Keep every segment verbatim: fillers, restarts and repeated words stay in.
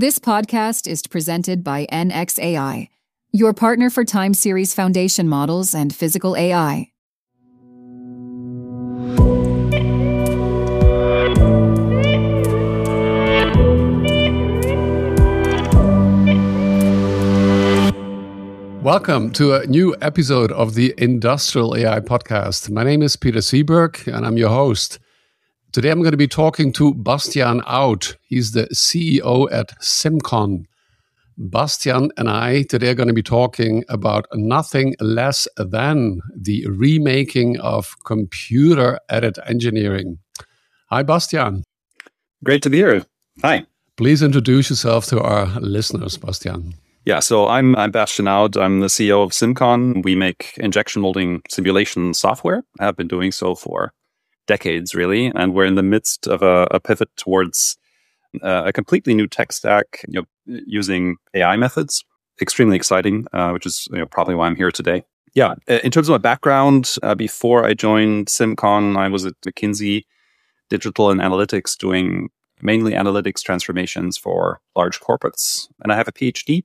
This podcast is presented by N X A I, your partner for time series foundation models and physical A I. Welcome to a new episode of the Industrial A I Podcast. My name is Peter Seeberg, and I'm your host. Today I'm going to be talking to Bastian Out. He's the C E O at SimCon. Bastian and I today are going to be talking about nothing less than the remaking of computer-aided engineering. Hi, Bastian. Great to be here. Hi. Please introduce yourself to our listeners, Bastian. Yeah, so I'm, I'm Bastian Out. I'm the C E O of SimCon. We make injection molding simulation software. I have been doing so for decades, really. And we're in the midst of a, a pivot towards uh, a completely new tech stack, you know, using A I methods. Extremely exciting, uh, which is you know, probably why I'm here today. Yeah, in terms of my background, uh, before I joined SimCon, I was at McKinsey Digital and Analytics doing mainly analytics transformations for large corporates. And I have a PhD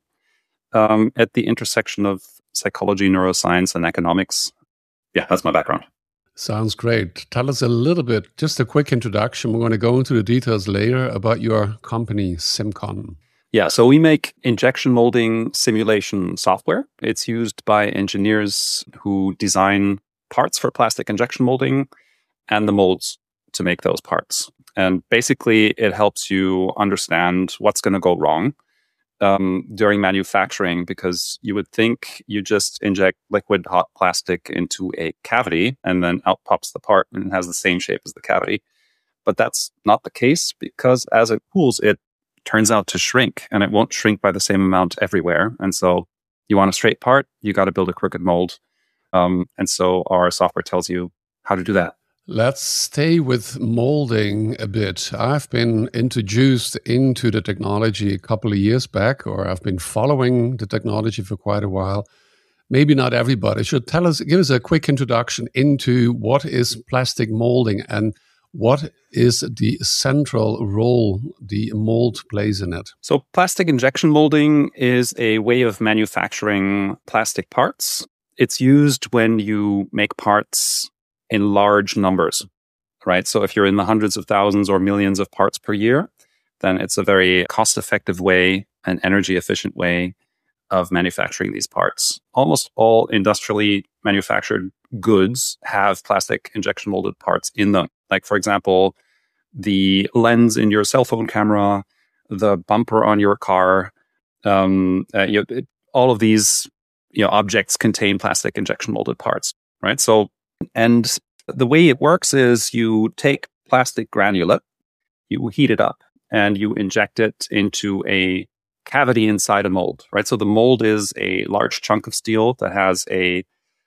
um, at the intersection of psychology, neuroscience, and economics. Yeah, that's my background. Sounds great. Tell us a little bit, just a quick introduction. We're going to go into the details later about your company, SimCon. Yeah, so we make injection molding simulation software. It's used by engineers who design parts for plastic injection molding and the molds to make those parts. And basically, it helps you understand what's going to go wrong Um, during manufacturing, because you would think you just inject liquid hot plastic into a cavity and then out pops the part and it has the same shape as the cavity. But that's not the case, because as it cools, it turns out to shrink, and it won't shrink by the same amount everywhere. And so you want a straight part, you got to build a crooked mold. Um, and so our software tells you how to do that. Let's stay with molding a bit. I've been introduced into the technology a couple of years back, or I've been following the technology for quite a while. Maybe not everybody. Should tell us, give us a quick introduction into what is plastic molding and what is the central role the mold plays in it. So plastic injection molding is a way of manufacturing plastic parts. It's used when you make parts in large numbers, right? So if you're in the hundreds of thousands or millions of parts per year, then it's a very cost-effective way and energy-efficient way of manufacturing these parts. Almost all industrially manufactured goods have plastic injection molded parts in them. Like, for example, the lens in your cell phone camera, the bumper on your car, um, uh, you know, it, all of these you know, objects contain plastic injection molded parts, right? So And the way it works is you take plastic granulate, you heat it up, and you inject it into a cavity inside a mold, right? So the mold is a large chunk of steel that has a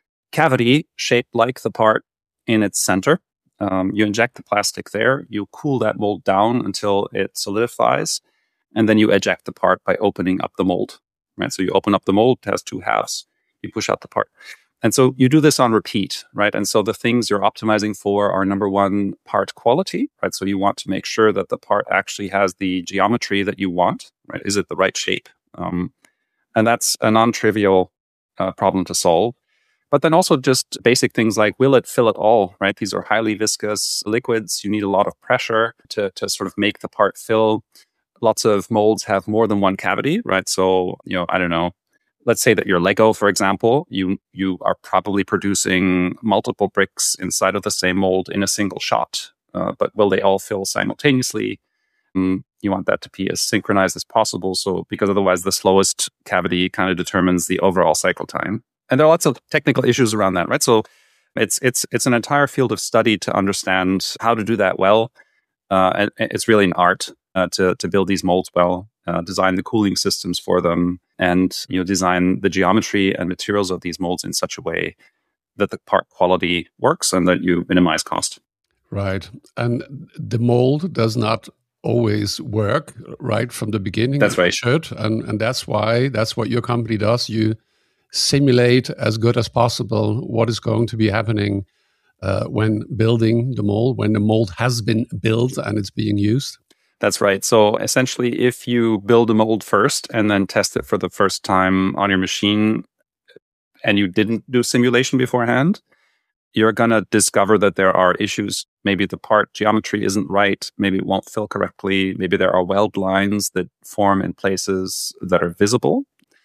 cavity shaped like the part in its center. Um, you inject the plastic there, you cool that mold down until it solidifies, and then you eject the part by opening up the mold, right? So you open up the mold, it has two halves, you push out the part. And so you do this on repeat, right? And so the things you're optimizing for are, number one, part quality, right? So you want to make sure that the part actually has the geometry that you want, right? Is it the right shape? Um, and that's a non-trivial uh, problem to solve. But then also just basic things like, will it fill at all, right? These are highly viscous liquids. You need a lot of pressure to, to sort of make the part fill. Lots of molds have more than one cavity, right? So, you know, I don't know. Let's say that your Lego, for example, you you are probably producing multiple bricks inside of the same mold in a single shot. Uh, but will they all fill simultaneously? Um, you want that to be as synchronized as possible. So because otherwise the slowest cavity kind of determines the overall cycle time. And there are lots of technical issues around that, right? So it's it's it's an entire field of study to understand how to do that well. Uh, and it's really an art uh, to to build these molds well, uh, design the cooling systems for them, and you know design the geometry and materials of these molds in such a way that the part quality works and that you minimize cost. Right. And the mold does not always work right from the beginning. That's right. It should. And, and that's why, that's what your company does. You simulate as good as possible what is going to be happening uh, when building the mold, when the mold has been built and it's being used. That's right. So essentially, if you build a mold first and then test it for the first time on your machine and you didn't do simulation beforehand, you're going to discover that there are issues. Maybe the part geometry isn't right. Maybe it won't fill correctly. Maybe there are weld lines that form in places that are visible.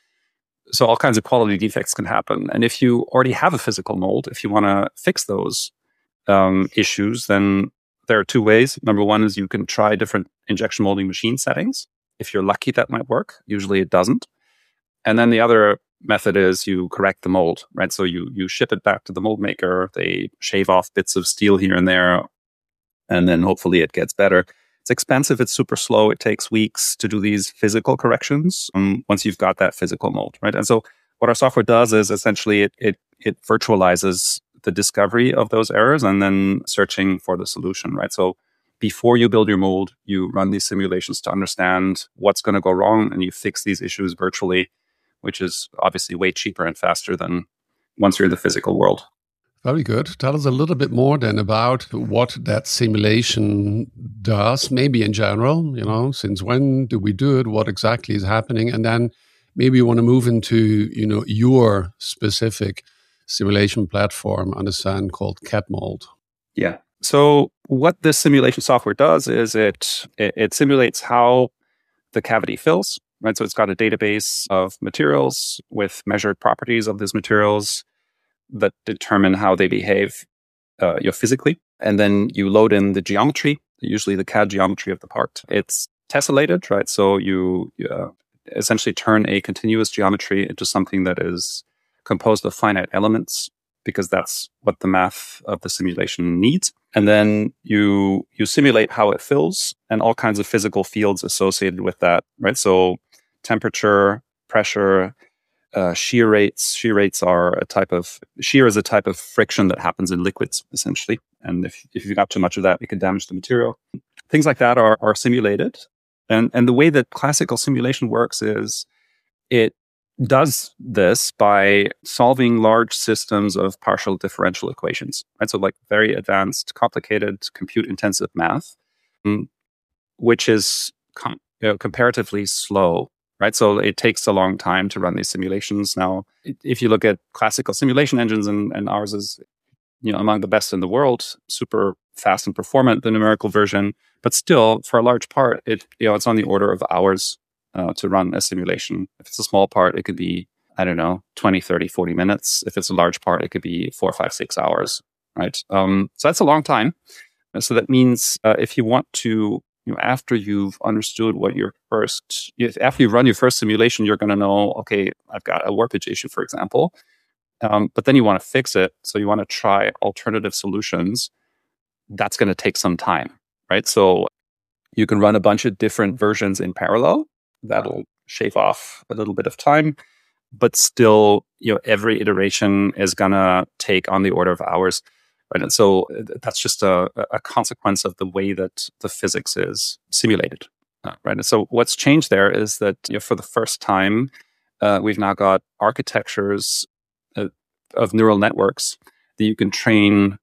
So all kinds of quality defects can happen. And if you already have a physical mold, if you want to fix those um, issues, then there are two ways. Number one is you can try different injection molding machine settings. If you're lucky, that might work. Usually it doesn't. And then the other method is you correct the mold, right? So you you ship it back to the mold maker. They shave off bits of steel here and there, and then hopefully it gets better. It's expensive. It's super slow. It takes weeks to do these physical corrections um, once you've got that physical mold, right? And so what our software does is essentially it it it virtualizes the discovery of those errors and then searching for the solution, right? So before you build your mold, you run these simulations to understand what's going to go wrong, and you fix these issues virtually, which is obviously way cheaper and faster than once you're in the physical world. Very good. Tell us a little bit more then about what that simulation does, maybe in general, you know, since when do we do it? What exactly is happening? And then maybe you want to move into, you know, your specific simulation platform, understand, called CADmold. Yeah. So what this simulation software does is it, it it simulates how the cavity fills, right? So it's got a database of materials with measured properties of these materials that determine how they behave uh, you know, physically. And then you load in the geometry, usually the C A D geometry of the part. It's tessellated, right? So you uh, essentially turn a continuous geometry into something that is composed of finite elements, because that's what the math of the simulation needs. And then you you simulate how it fills and all kinds of physical fields associated with that, right? So temperature, pressure, uh, shear rates. Shear rates are a type of, shear is a type of friction that happens in liquids, essentially. And if, if you've got too much of that, it can damage the material. Things like that are, are simulated. And, and the way that classical simulation works is it does this by solving large systems of partial differential equations, right? So like very advanced, complicated, compute-intensive math, um, which is com- you know, comparatively slow, right? So it takes a long time to run these simulations. Now, if you look at classical simulation engines, and, and ours is, you know, among the best in the world, super fast and performant, the numerical version, but still, for a large part, it you know it's on the order of hours Uh, to run a simulation. If it's a small part, it could be, I don't know, twenty, thirty, forty minutes. If it's a large part, it could be four, five, six hours, right? Um, so that's a long time. So that means uh, if you want to, you know, after you've understood what your first, if, after you run your first simulation, you're going to know, okay, I've got a warpage issue, for example. Um, but then you want to fix it. So you want to try alternative solutions. That's going to take some time, right? So you can run a bunch of different versions in parallel. That'll shave off a little bit of time, but still, you know, every iteration is gonna take on the order of hours, right? And so that's just a, a consequence of the way that the physics is simulated, uh, right? And so what's changed there is that, you know, for the first time, uh, we've now got architectures uh, of neural networks that you can train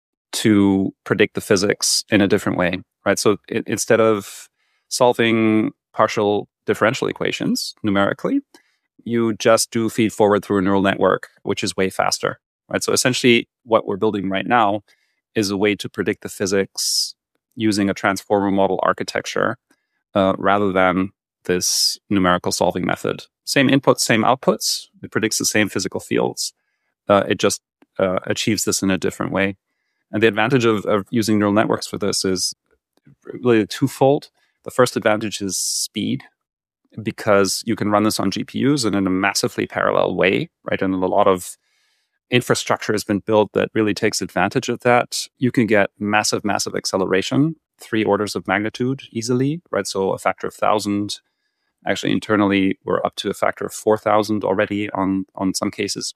to predict the physics in a different way, right? So it, instead of solving partial differential equations numerically, you just do feed forward through a neural network, which is way faster, right? So essentially what we're building right now is a way to predict the physics using a transformer model architecture uh, rather than this numerical solving method. Same inputs, same outputs. It predicts the same physical fields. Uh, it just uh, achieves this in a different way. And the advantage of, of using neural networks for this is really twofold. The first advantage is speed, because you can run this on G P Us and in a massively parallel way, right? And a lot of infrastructure has been built that really takes advantage of that. You can get massive, massive acceleration, three orders of magnitude easily, right? So a factor of one thousand. Actually, internally, we're up to a factor of four thousand already on, on some cases.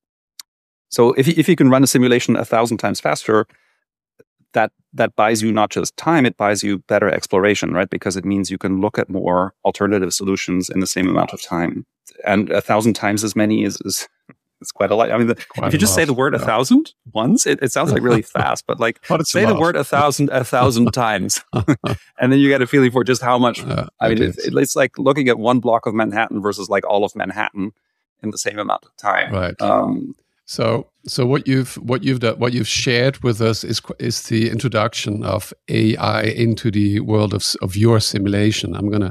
So if you, if you can run a simulation a thousand times faster, that that buys you not just time, it buys you better exploration, right? Because it means you can look at more alternative solutions in the same amount of time. And a thousand times as many is, is it's quite a lot. I mean, the, if you just lot, say the word yeah. a thousand once, it, it sounds like really fast, but like but say the word a thousand, a thousand times, and then you get a feeling for just how much. Uh, I mean, it it, it's like looking at one block of Manhattan versus like all of Manhattan in the same amount of time. Right. Um, so, so what you've what you've done, what you've shared with us is is the introduction of A I into the world of of your simulation. I'm gonna.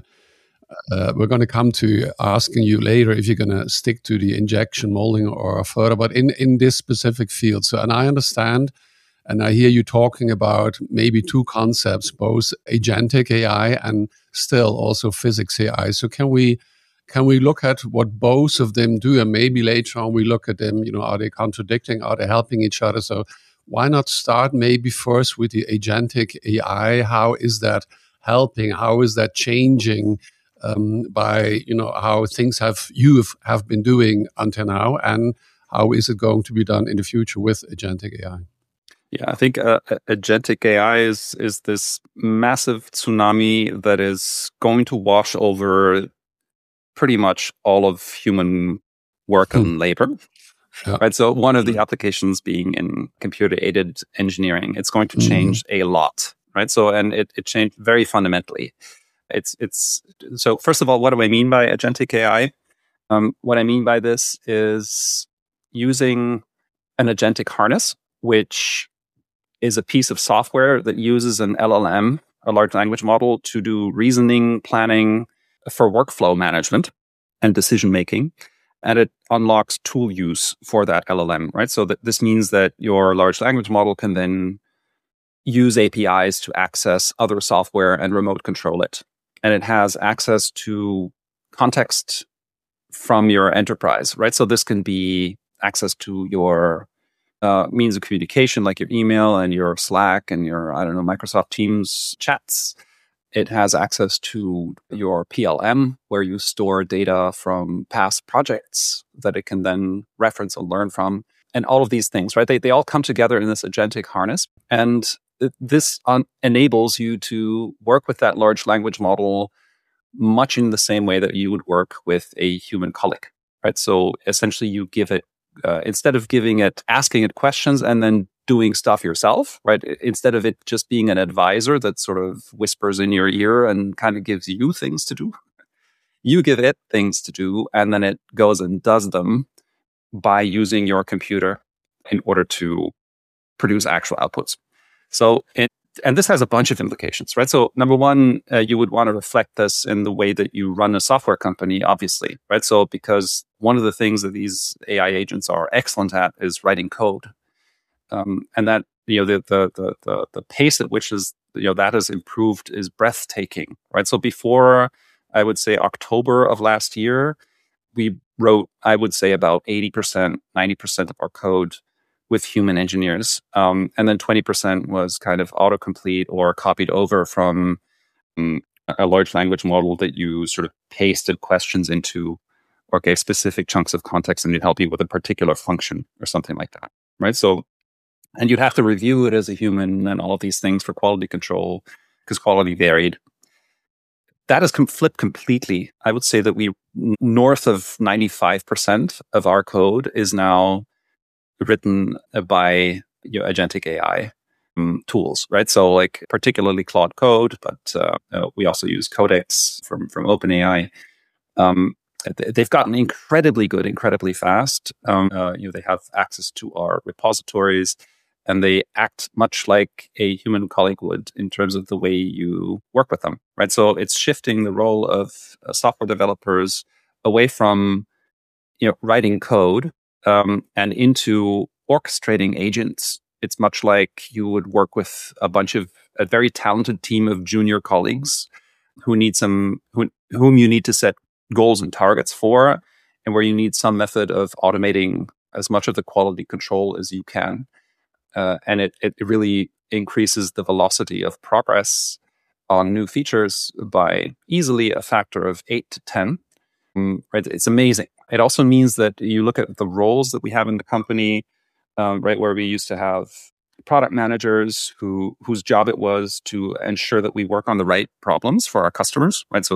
Uh, we're going to come to asking you later if you're going to stick to the injection molding or further, but in, in this specific field. So, and I understand, and I hear you talking about maybe two concepts, both agentic A I and still also physics A I. So, can we can we look at what both of them do, and maybe later on we look at them? You know, are they contradicting? Are they helping each other? So, why not start maybe first with the agentic A I? How is that helping? How is that changing? Um, by you know how things have you have, have been doing until now, and how is it going to be done in the future with agentic A I? Yeah, I think uh, agentic A I is is this massive tsunami that is going to wash over pretty much all of human work Hmm. and labor. Yeah. Right. So one of the applications being in computer aided engineering, it's going to change Mhm. a lot. Right. So and it, it changed very fundamentally. It's it's so first of all, what do I mean by agentic A I? Um, what I mean by this is using an agentic harness, which is a piece of software that uses an L L M, a large language model, to do reasoning, planning for workflow management and decision making. And it unlocks tool use for that L L M, right? So that this means that your large language model can then use A P Is to access other software and remote control it. And it has access to context from your enterprise, right? So this can be access to your uh, means of communication, like your email and your Slack and your, I don't know, Microsoft Teams chats. It has access to your P L M, where you store data from past projects that it can then reference and learn from. And all of these things, right? They, they all come together in this agentic harness. And this un- enables you to work with that large language model much in the same way that you would work with a human colleague, right? So essentially you give it, uh, instead of giving it, asking it questions and then doing stuff yourself, right? Instead of it just being an advisor that sort of whispers in your ear and kind of gives you things to do, you give it things to do, and then it goes and does them by using your computer in order to produce actual outputs. So, it, and this has a bunch of implications, right? So, number one, uh, you would want to reflect this in the way that you run a software company, obviously, right? So, because one of the things that these A I agents are excellent at is writing code, um, and that you know the, the the the the pace at which is you know that has improved is breathtaking, right? So, before I would say October of last year, we wrote, I would say, about eighty percent, ninety percent of our code with human engineers. Um, and then twenty percent was kind of autocomplete or copied over from um, a large language model that you sort of pasted questions into or gave specific chunks of context and it'd help you with a particular function or something like that, right? So, and you'd have to review it as a human and all of these things for quality control because quality varied. That has com- flipped completely. I would say that we, north of ninety-five percent of our code is now written by you know, agentic A I um, tools, right? So like particularly Claude Code, but uh, uh, we also use Codex from, from OpenAI. Um, they've gotten incredibly good, incredibly fast. Um, uh, you know, they have access to our repositories and they act much like a human colleague would in terms of the way you work with them, right? So it's shifting the role of uh, software developers away from, you know, writing code um, and into orchestrating agents. It's much like you would work with a bunch of a very talented team of junior colleagues who need some, who, whom you need to set goals and targets for, and where you need some method of automating as much of the quality control as you can. Uh, and it, it really increases the velocity of progress on new features by easily a factor of eight to ten. Um, right? It's amazing. It also means that you look at the roles that we have in the company, um, right, where we used to have product managers who whose job it was to ensure that we work on the right problems for our customers, right? So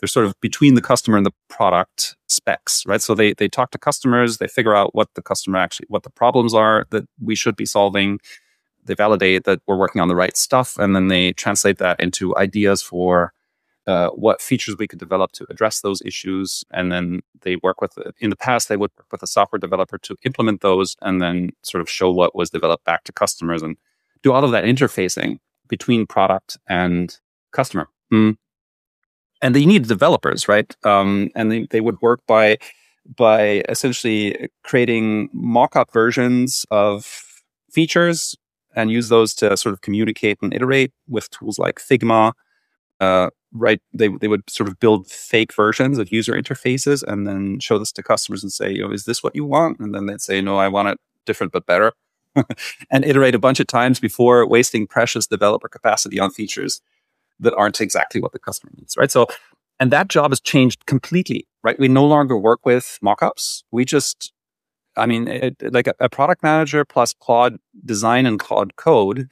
they're sort of between the customer and the product specs, right? So they they talk to customers, they figure out what the customer actually, what the problems are that we should be solving. They validate that we're working on the right stuff, and then they translate that into ideas for uh, what features we could develop to address those issues. And then they work with, in the past, they would work with a software developer to implement those and then sort of show what was developed back to customers and do all of that interfacing between product and customer. Mm. And they need developers, right? Um, and they, they would work by by essentially creating mock-up versions of features and use those to sort of communicate and iterate with tools like Figma. Uh, right? They they would sort of build fake versions of user interfaces and then show this to customers and say, you know, is this what you want? And then they'd say, no, I want it different but better. And iterate a bunch of times before wasting precious developer capacity on features that aren't exactly what the customer needs, right? So, and that job has changed completely, right? We no longer work with mockups. We just, I mean, it, like a, a product manager plus Claude design and Claude code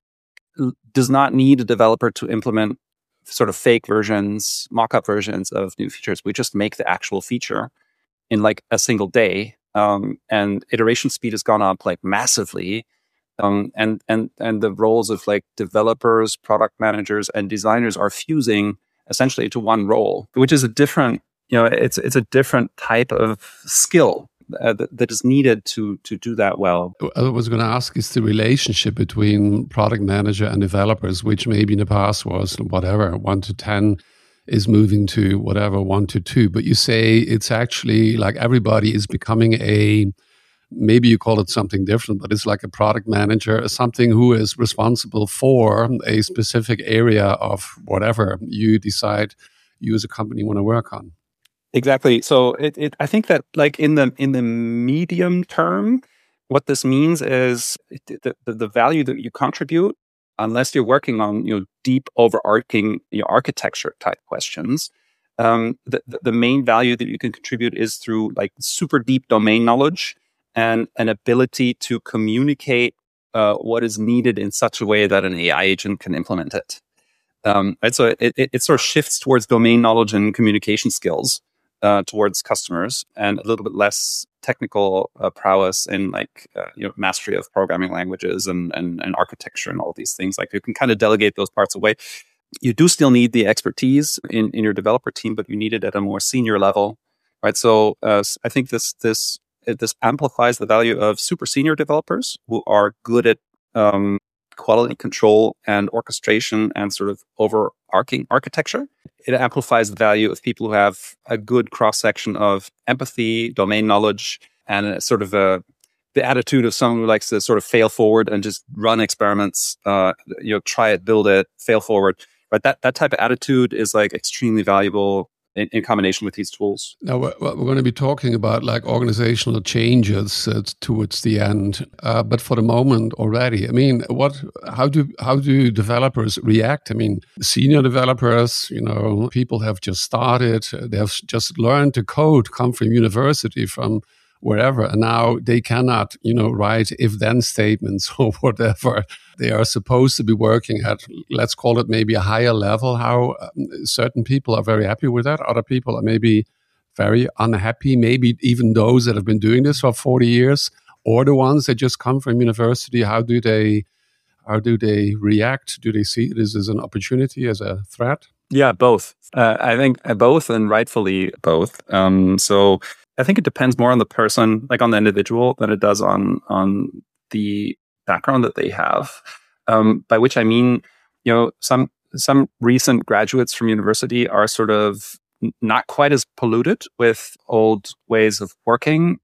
does not need a developer to implement sort of fake versions, mock-up versions of new features. We just make the actual feature in like a single day. Um, and iteration speed has gone up like massively. Um, and, and, and the roles of like developers, product managers, and designers are fusing essentially into one role, which is a different, you know, it's, it's a different type of skill uh, that, that is needed to, to do that well. I was going to ask, is the relationship between product manager and developers, which maybe in the past was whatever, one to ten, is moving to whatever, one to two. But you say it's actually like everybody is becoming a, maybe you call it something different, but it's like a product manager, something who is responsible for a specific area of whatever you decide you as a company want to work on. Exactly. So it, it, I think that like in the in the medium term, what this means is the, the, the value that you contribute, unless you're working on you know deep overarching you know, architecture type questions, um, the, the main value that you can contribute is through like super deep domain knowledge and an ability to communicate uh, what is needed in such a way that an A I agent can implement it. Um, right? So it, it, it sort of shifts towards domain knowledge and communication skills uh, towards customers, and a little bit less technical uh, prowess in like uh, you know mastery of programming languages and, and and architecture and all these things. Like you can kind of delegate those parts away. You do still need the expertise in, in your developer team, but you need it at a more senior level, right? So uh, I think this this this amplifies the value of super senior developers who are good at um, quality control and orchestration and sort of overarching architecture. It amplifies the value of people who have a good cross-section of empathy, domain knowledge, and a sort of a, the attitude of someone who likes to sort of fail forward and just run experiments, uh, you know, try it, build it, fail forward. But that, that type of attitude is like extremely valuable in, in combination with these tools. Now, we're, we're going to be talking about like organizational changes uh, towards the end, uh, but for the moment already, I mean, what? How do how do developers react? I mean, senior developers, you know, people have just started, they have just learned to code, come from university, from wherever, and now they cannot, you know, write if-then statements or whatever. They are supposed to be working at, let's call it maybe a higher level. How um, certain people are very happy with that. Other people are maybe very unhappy, maybe even those that have been doing this for forty years, or the ones that just come from university. How do they, how do they react? Do they see this as an opportunity, as a threat? Yeah, both. Uh, I think both, and rightfully both. Um, so I think it depends more on the person, like on the individual, than it does on on the background that they have. Um, by which I mean, you know, some some recent graduates from university are sort of not quite as polluted with old ways of working,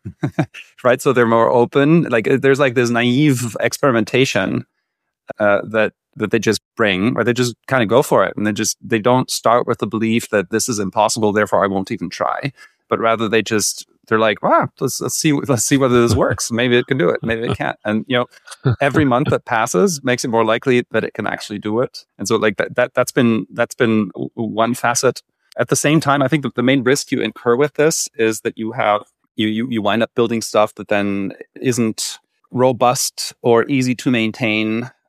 right? So they're more open. Like there's like this naive experimentation uh, that that they just bring, or they just kind of go for it, and they just they don't start with the belief that this is impossible, therefore I won't even try. But rather they just, they're like, wow, let's, let's see, let's see whether this works. Maybe it can do it. Maybe it can't. And, you know, every month that passes makes it more likely that it can actually do it. And so like that, that, that's been, that's been one facet. At the same time, I think that the main risk you incur with this is that you have, you, you, you wind up building stuff that then isn't robust or easy to maintain.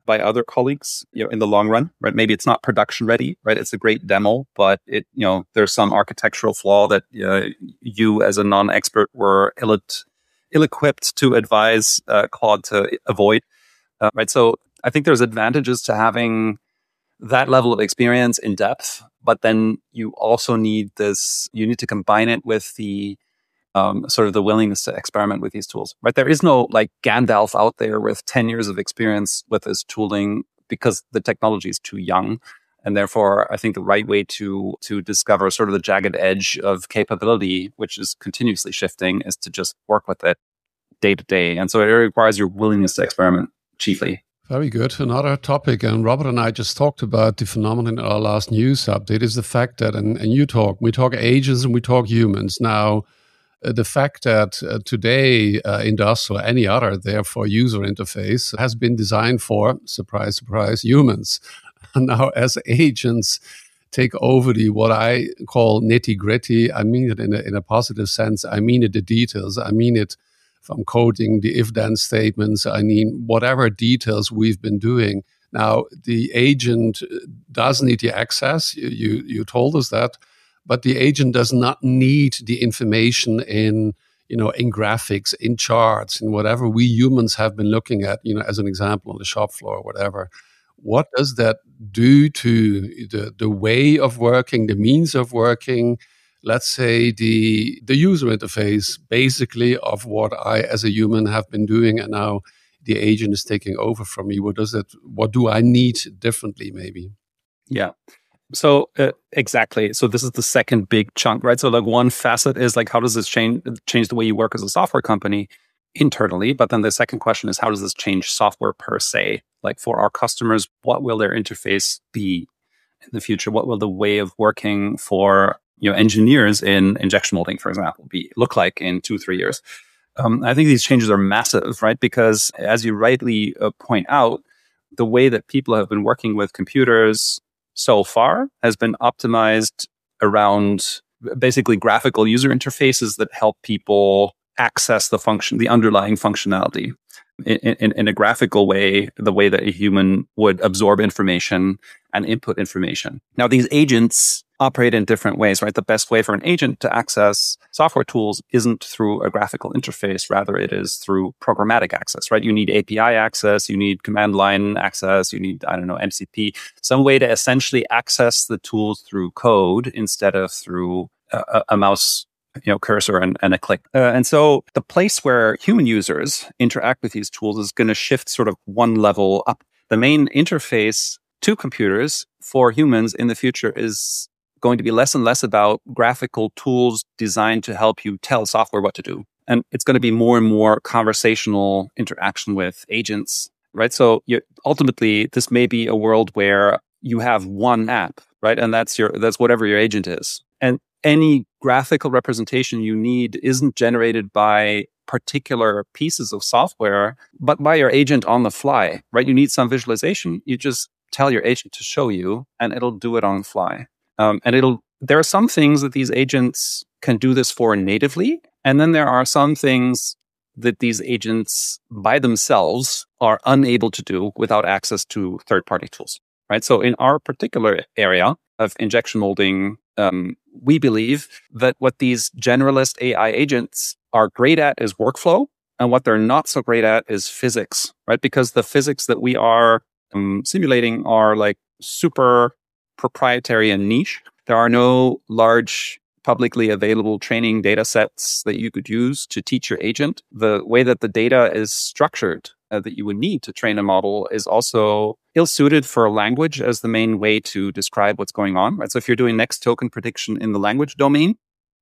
by other colleagues, you know, in the long run, right? Maybe it's not production ready, right? It's a great demo, but it, you know, there's some architectural flaw that uh, you as a non-expert were ill, ill-equipped to advise uh, Claude to avoid, uh, right? So I think there's advantages to having that level of experience in depth, but then you also need this, you need to combine it with the Um, sort of the willingness to experiment with these tools, right? There is no like Gandalf out there with ten years of experience with this tooling because the technology is too young. And therefore, I think the right way to to discover sort of the jagged edge of capability, which is continuously shifting, is to just work with it day to day. And so it requires your willingness to experiment chiefly. Very good. Another topic, and Robert and I just talked about the phenomenon in our last news update, is the fact that, and, and you talk, we talk agents and we talk humans. Now, Uh, the fact that uh, today uh, industrial or any other, therefore, user interface has been designed for, surprise, surprise, humans. Now, as agents take over the what I call nitty gritty, I mean it in a, in a positive sense. I mean it the details. I mean it from coding the if-then statements. I mean whatever details we've been doing. Now, the agent does need the access. You, you, you told us that. But the agent does not need the information in, you know, in graphics, in charts, in whatever we humans have been looking at, you know, as an example on the shop floor or whatever. What does that do to the, the way of working, the means of working, let's say the the user interface, basically, of what I as a human have been doing, and now the agent is taking over from me? What does it, what do I need differently, maybe? Yeah. So uh, exactly. So this is the second big chunk, right? So like one facet is like, how does this change change the way you work as a software company internally? But then the second question is, how does this change software per se? Like for our customers, what will their interface be in the future? What will the way of working for, you know, engineers in injection molding, for example, be look like in two, three years? Um, I think these changes are massive, right? Because as you rightly uh, point out, the way that people have been working with computers so far has been optimized around basically graphical user interfaces that help people access the function, the underlying functionality in, in, in a graphical way, the way that a human would absorb information and input information. Now, these agents operate in different ways, right? The best way for an agent to access software tools isn't through a graphical interface. Rather, it is through programmatic access, right? You need A P I access, you need command line access, you need, I don't know, M C P, some way to essentially access the tools through code instead of through a, a mouse, you know, cursor and, and a click. Uh, and so the place where human users interact with these tools is going to shift sort of one level up. The main interface to computers for humans in the future is going to be less and less about graphical tools designed to help you tell software what to do. And it's going to be more and more conversational interaction with agents, right? So you, ultimately, this may be a world where you have one app, right? And that's your that's whatever your agent is. And any graphical representation you need isn't generated by particular pieces of software, but by your agent on the fly, right? You need some visualization. You just tell your agent to show you, and it'll do it on the fly. Um, and it'll. There are some things that these agents can do this for natively, and then there are some things that these agents by themselves are unable to do without access to third-party tools, right? So in our particular area of injection molding, um, we believe that what these generalist A I agents are great at is workflow, and what they're not so great at is physics, right? Because the physics that we are um, simulating are like super proprietary and niche. There are no large publicly available training data sets that you could use to teach your agent. The way that the data is structured uh, that you would need to train a model is also ill-suited for language as the main way to describe what's going on, right? So if you're doing next token prediction in the language domain,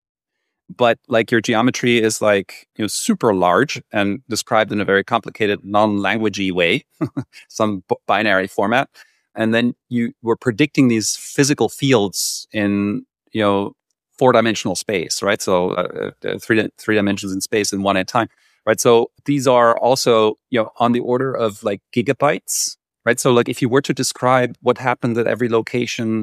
but like your geometry is like, you know, super large and described in a very complicated non-languagey way, some b- binary format, and then you were predicting these physical fields in, you know, four-dimensional space, right? So uh, uh, three three dimensions in space and one at a time, right? So these are also, you know, on the order of like gigabytes, right? So like if you were to describe what happened at every location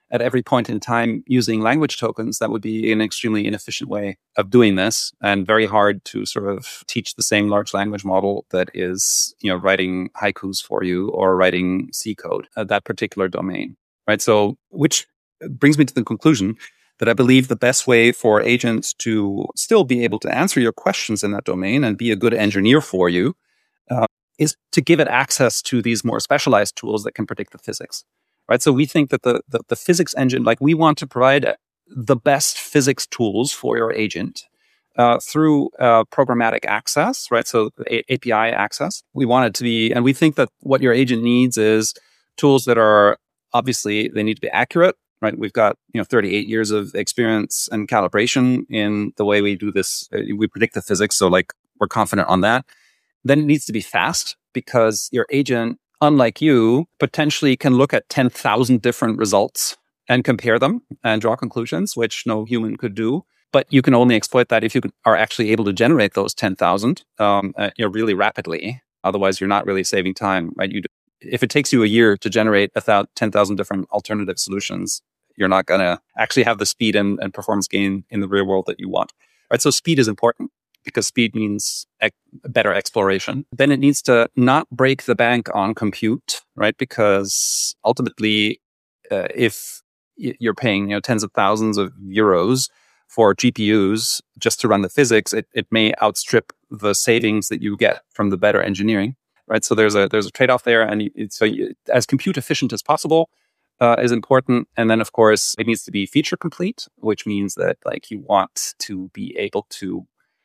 at every point in time using language tokens, that would be an extremely inefficient way of doing this, and very hard to sort of teach the same large language model that is, you know, writing haikus for you or writing C code at that particular domain, right? So, which brings me to the conclusion that I believe the best way for agents to still be able to answer your questions in that domain and be a good engineer for you uh, is to give it access to these more specialized tools that can predict the physics. Right, so we think that the, the the physics engine, like we want to provide the best physics tools for your agent uh, through uh, programmatic access, right? So A- API access. We want it to be, and we think that what your agent needs is tools that are obviously they need to be accurate, right? We've got you know thirty-eight years of experience and calibration in the way we do this. We predict the physics, so like we're confident on that. Then it needs to be fast because your agent, unlike you, potentially can look at ten thousand different results and compare them and draw conclusions, which no human could do. But you can only exploit that if you are actually able to generate those ten thousand um, uh, you know, really rapidly. Otherwise, you're not really saving time, right? You, if it takes you a year to generate a thou- ten thousand different alternative solutions, you're not going to actually have the speed and, and performance gain in the real world that you want. Right? So speed is important, because speed means ec- better exploration. Then it needs to not break the bank on compute, right? Because ultimately, uh, if y- you're paying you know tens of thousands of euros for G P Us just to run the physics, it, it may outstrip the savings that you get from the better engineering, right? So there's a there's a trade-off there, and you, so you, as compute efficient as possible uh, is important. And then of course it needs to be feature complete, which means that like you want to be able to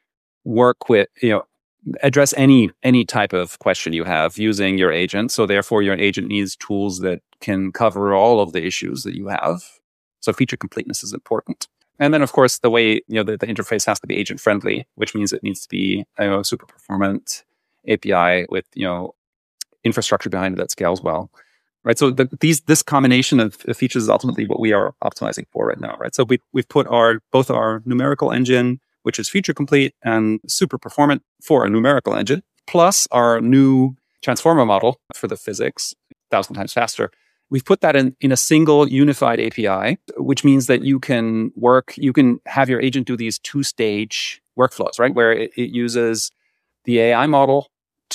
work with, you know, address any any type of question you have using your agent. So therefore, your agent needs tools that can cover all of the issues that you have. So feature completeness is important. And then, of course, the way you know the, the interface has to be agent friendly, which means it needs to be you know, super performant A P I with you know infrastructure behind it that scales well. Right. So the, these this combination of features is ultimately what we are optimizing for right now. Right. So we we've put our both our numerical engine, which is feature complete and super performant for a numerical engine, plus our new transformer model for the physics, a thousand times faster. We've put that in, in a single unified A P I, which means that you can work, you can have your agent do these two-stage workflows, right? Where it, it uses the A I model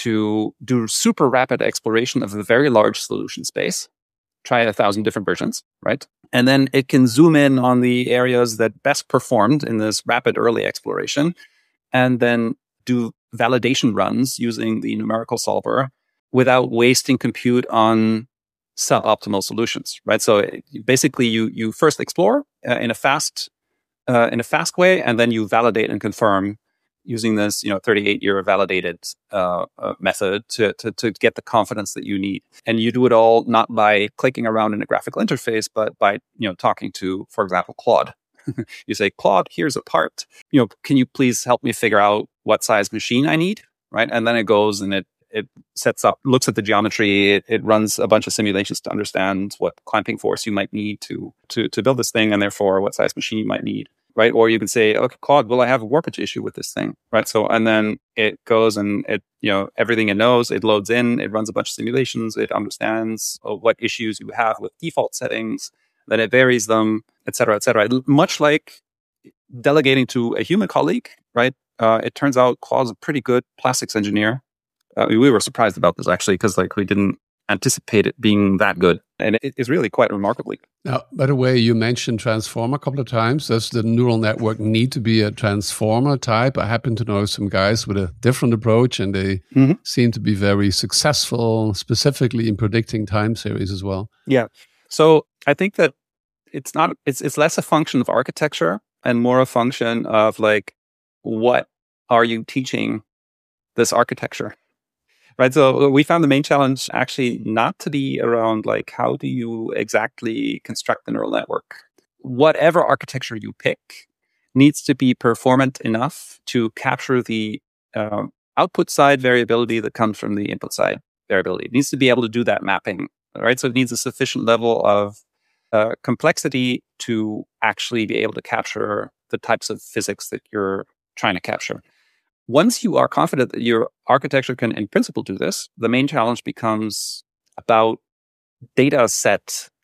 to do super rapid exploration of a very large solution space, try a thousand different versions, right? And then it can zoom in on the areas that best performed in this rapid early exploration, and then do validation runs using the numerical solver without wasting compute on suboptimal solutions, right? So it, basically, you you first explore uh, in a fast uh, in a fast way, and then you validate and confirm using this, you know, thirty-eight year validated uh, uh, method to, to to get the confidence that you need. And you do it all not by clicking around in a graphical interface, but by, you know, talking to, for example, Claude. You say, Claude, here's a part. You know, can you please help me figure out what size machine I need, right? And then it goes and it it sets up, looks at the geometry, it, it runs a bunch of simulations to understand what clamping force you might need to to to build this thing, and therefore what size machine you might need. Right. Or you can say, okay, Claude, will I have a warpage issue with this thing? Right. So, and then it goes and it, you know, everything it knows, it loads in, it runs a bunch of simulations, it understands oh, what issues you have with default settings, then it varies them, et cetera, et cetera. Much like delegating to a human colleague, right? Uh, it turns out Claude's a pretty good plastics engineer. Uh, we were surprised about this actually, because like we didn't anticipate it being that good. And it is really quite remarkably good. Now, by the way, you mentioned transformer a couple of times. Does the neural network need to be a transformer type? I happen to know some guys with a different approach, and they mm-hmm. seem to be very successful, specifically in predicting time series as well. Yeah. So I think that it's not, it's it's less a function of architecture and more a function of like, what are you teaching this architecture? Right. So we found the main challenge actually not to be around like, how do you exactly construct the neural network? Whatever architecture you pick needs to be performant enough to capture the uh, output side variability that comes from the input side variability. It needs to be able to do that mapping. Right. So it needs a sufficient level of uh, complexity to actually be able to capture the types of physics that you're trying to capture. Once you are confident that your architecture can, in principle, do this, the main challenge becomes about data set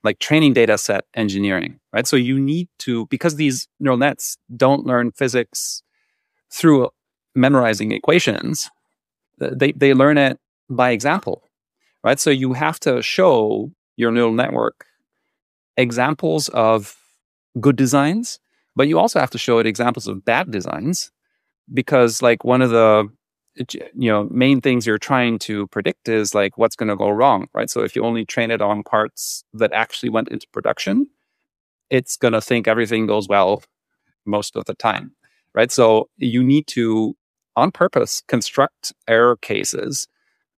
like training data set engineering, right? So you need to, because these neural nets don't learn physics through memorizing equations, they, they learn it by example, right? So you have to show your neural network examples of good designs, but you also have to show it examples of bad designs, because like one of the you know main things you're trying to predict is like what's going to go wrong, right? So if you only train it on parts that actually went into production, it's going to think everything goes well most of the time, right? So you need to, on purpose, construct error cases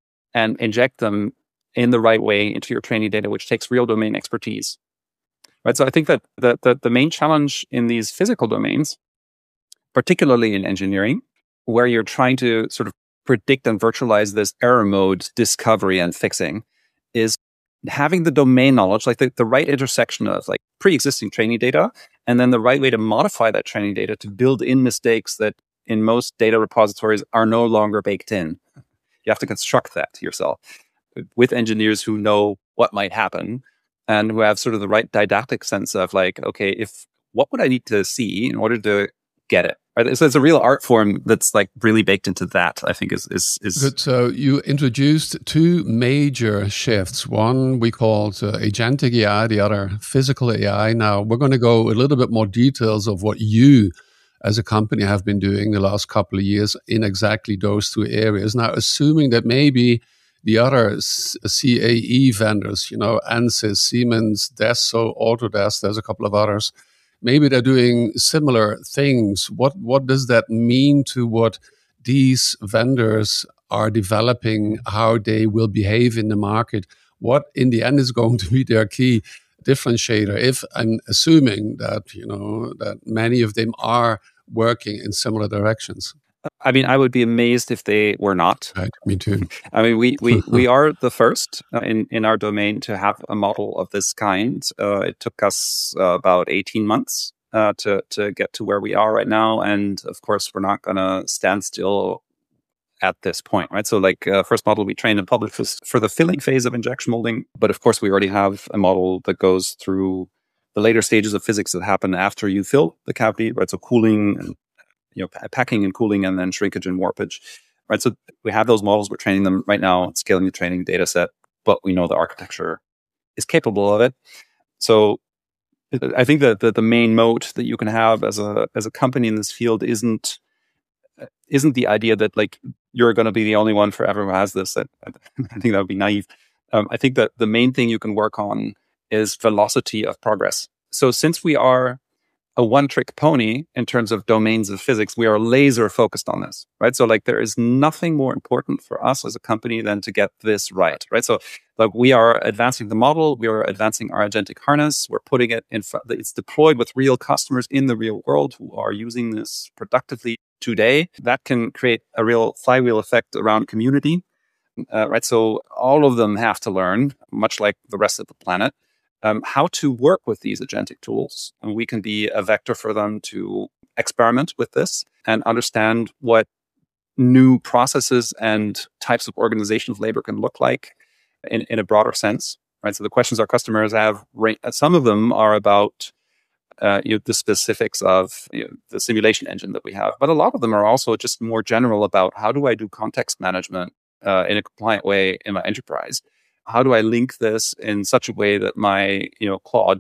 and inject them in the right way into your training data, which takes real domain expertise, right? So I think that the, the, the main challenge in these physical domains, particularly in engineering, where you're trying to sort of predict and virtualize this error mode discovery and fixing, is having the domain knowledge, like the, the right intersection of like pre-existing training data, and then the right way to modify that training data to build in mistakes that in most data repositories are no longer baked in. You have to construct that yourself with engineers who know what might happen and who have sort of the right didactic sense of like, okay, if what would I need to see in order to get it? Right? So it's a real art form that's like really baked into that, I think is is is good. So you introduced two major shifts. One we called uh, agentic A I, the other physical A I. Now we're going to go a little bit more details of what you as a company have been doing the last couple of years in exactly those two areas. Now, assuming that maybe the other C A E vendors, you know, Ansys, Siemens, Dassault, Autodesk, there's a couple of others, maybe they're doing similar things. What what does that mean to what these vendors are developing, how they will behave in the market? What in the end is going to be their key differentiator? If I'm assuming that, you know, that many of them are working in similar directions. I mean, I would be amazed if they were not. Right, me too. I mean, we we we are the first in, in our domain to have a model of this kind. Uh, it took us uh, about eighteen months uh, to to get to where we are right now, and of course, we're not going to stand still at this point, right? So, like, uh, first model we trained and published was for the filling phase of injection molding, but of course, we already have a model that goes through the later stages of physics that happen after you fill the cavity, right? So, cooling and you know, packing and cooling, and then shrinkage and warpage, right? So we have those models. We're training them right now, scaling the training data set, but we know the architecture is capable of it. So I think that the, the main moat that you can have as a as a company in this field isn't isn't the idea that like you're going to be the only one forever who has this. I, I think that would be naive. Um, I think that the main thing you can work on is velocity of progress. So since we are a one-trick pony in terms of domains of physics, we are laser focused on this, right? So like there is nothing more important for us as a company than to get this right, right? So like we are advancing the model, we are advancing our agentic harness, we're putting it in, it's deployed with real customers in the real world who are using this productively today. That can create a real flywheel effect around community, uh, right? So all of them have to learn, much like the rest of the planet, Um, how to work with these agentic tools. And we can be a vector for them to experiment with this and understand what new processes and types of organization of labor can look like in, in a broader sense, right? So the questions our customers have, some of them are about uh, you know, the specifics of you know, the simulation engine that we have, but a lot of them are also just more general about how do I do context management uh, in a compliant way in my enterprise? How do I link this in such a way that my, you know, Claude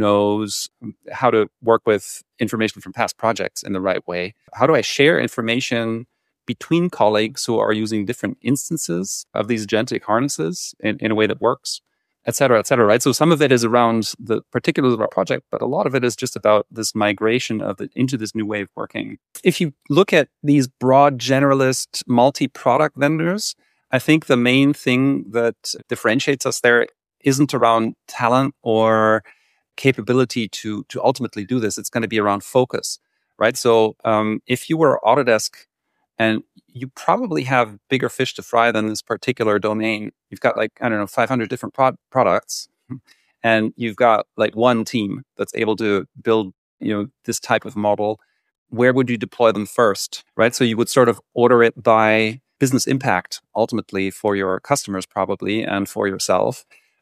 knows how to work with information from past projects in the right way? How do I share information between colleagues who are using different instances of these agentic harnesses in, in a way that works, et cetera, et cetera, right? So some of it is around the particulars of our project, but a lot of it is just about this migration of it into this new way of working. If you look at these broad generalist multi-product vendors, I think the main thing that differentiates us there isn't around talent or capability to to ultimately do this. It's going to be around focus, right? So um, if you were Autodesk and you probably have bigger fish to fry than this particular domain, you've got like, I don't know, five hundred different pro- products, and you've got like one team that's able to build, you know, this type of model. Where would you deploy them first, right? So you would sort of order it by business impact ultimately for your customers probably and for yourself.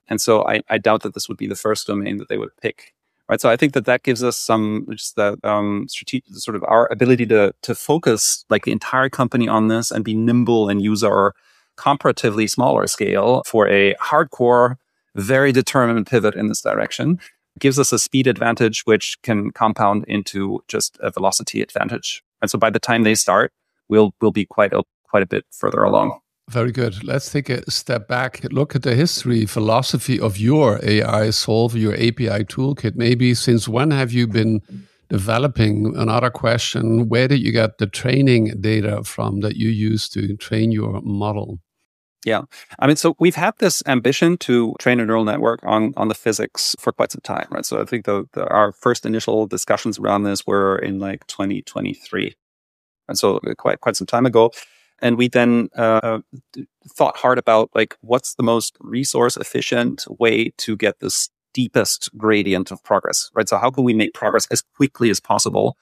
And so I, I doubt that this would be the first domain that they would pick. Right. So I think that that gives us some just that um, strategic sort of our ability to to focus like the entire company on this and be nimble and use our comparatively smaller scale for a hardcore, very determined pivot in this direction gives us a speed advantage, which can compound into just a velocity advantage. And so by the time they start, we'll we'll be quite a, quite a bit further along. Very good. Let's take a step back. Look at the history, philosophy of your A I Solver, your A P I toolkit. Maybe since when have you been developing? Another question, where did you get the training data from that you use to train your model? Yeah. I mean, so we've had this ambition to train a neural network on, on the physics for quite some time, right? So I think the, the our first initial discussions around this were in like twenty twenty-three. And so quite quite some time ago. And we then uh, thought hard about like what's the most resource efficient way to get the steepest gradient of progress, right? So how can we make progress as quickly as possible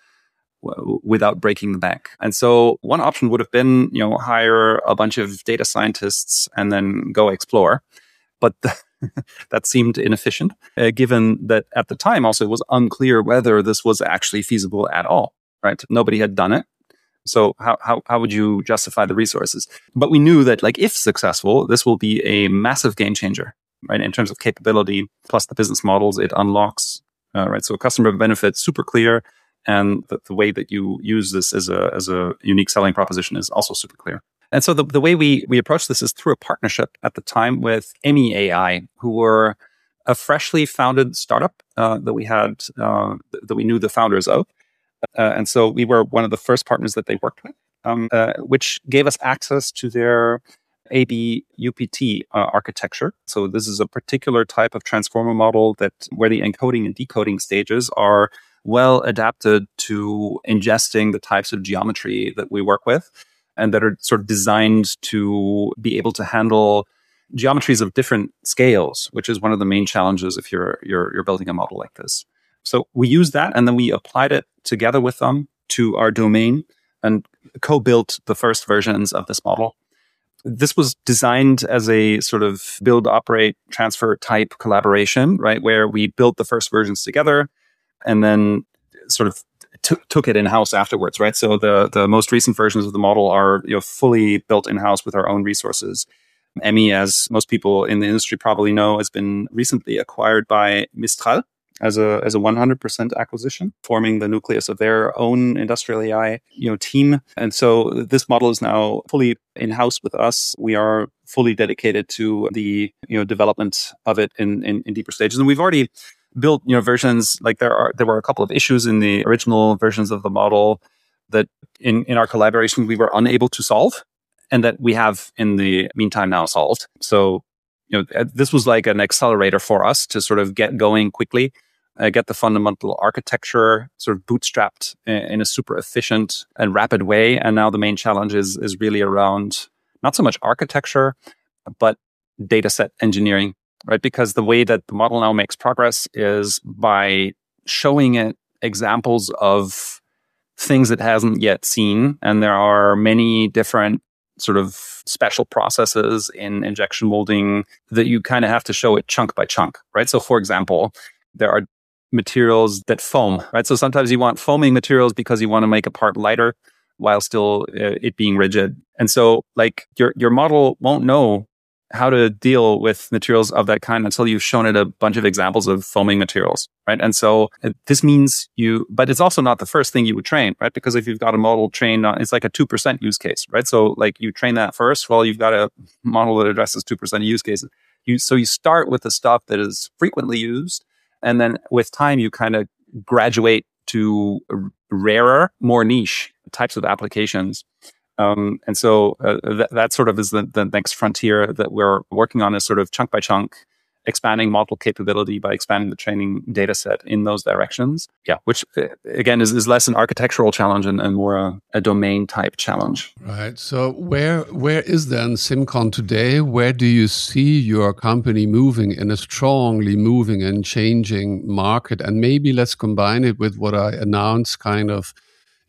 w- without breaking the bank? And so one option would have been, you know, hire a bunch of data scientists and then go explore. But the, that seemed inefficient, uh, given that at the time also it was unclear whether this was actually feasible at all, right? Nobody had done it. So how, how how would you justify the resources? But we knew that, like, if successful, this will be a massive game changer, right? In terms of capability, plus the business models it unlocks, uh, right? So customer benefit, super clear. And the, the way that you use this as a as a unique selling proposition is also super clear. And so the, the way we we approach this is through a partnership at the time with Emmy A I, who were a freshly founded startup uh, that we had, uh, that we knew the founders of. Uh, and so we were one of the first partners that they worked with, um, uh, which gave us access to their A B U P T uh, architecture. So this is a particular type of transformer model that where the encoding and decoding stages are well adapted to ingesting the types of geometry that we work with, and that are sort of designed to be able to handle geometries of different scales, which is one of the main challenges if you're you're, you're building a model like this. So we used that, and then we applied it together with them to our domain and co-built the first versions of this model. This was designed as a sort of build, operate, transfer type collaboration, right? Where we built the first versions together and then sort of t- took it in-house afterwards, right? So the, the most recent versions of the model are, you know, fully built in-house with our own resources. Emmy, as most people in the industry probably know, has been recently acquired by Mistral as a as a one hundred percent acquisition, forming the nucleus of their own industrial A I, you know, team. And so this model is now fully in-house with us. We are fully dedicated to the, you know, development of it in, in, in deeper stages. And we've already built, you know, versions, like there are there were a couple of issues in the original versions of the model that in, in our collaboration we were unable to solve, and that we have in the meantime now solved. So, you know, this was like an accelerator for us to sort of get going quickly, uh, get the fundamental architecture sort of bootstrapped in, in a super efficient and rapid way. And now the main challenge is, is really around not so much architecture, but data set engineering, right? Because the way that the model now makes progress is by showing it examples of things it hasn't yet seen. And there are many different sort of special processes in injection molding that you kind of have to show it chunk by chunk, right? So for example, there are materials that foam, right? So sometimes you want foaming materials because you want to make a part lighter while still uh, it being rigid. And so like your your model won't know how to deal with materials of that kind until you've shown it a bunch of examples of foaming materials, right? And so uh, this means you, but it's also not the first thing you would train, right? Because if you've got a model trained on, it's like a two percent use case, right? So like you train that first, well, you've got a model that addresses two percent of use cases. You, so you start with the stuff that is frequently used, and then with time, you kind of graduate to rarer, more niche types of applications. Um, and so uh, that, that sort of is the, the next frontier that we're working on, is sort of chunk by chunk, expanding model capability by expanding the training data set in those directions. Yeah, which uh, again is, is less an architectural challenge and, and more a, a domain type challenge. Right. So where where is then SimCon today? Where do you see your company moving in a strongly moving and changing market? And maybe let's combine it with what I announced, kind of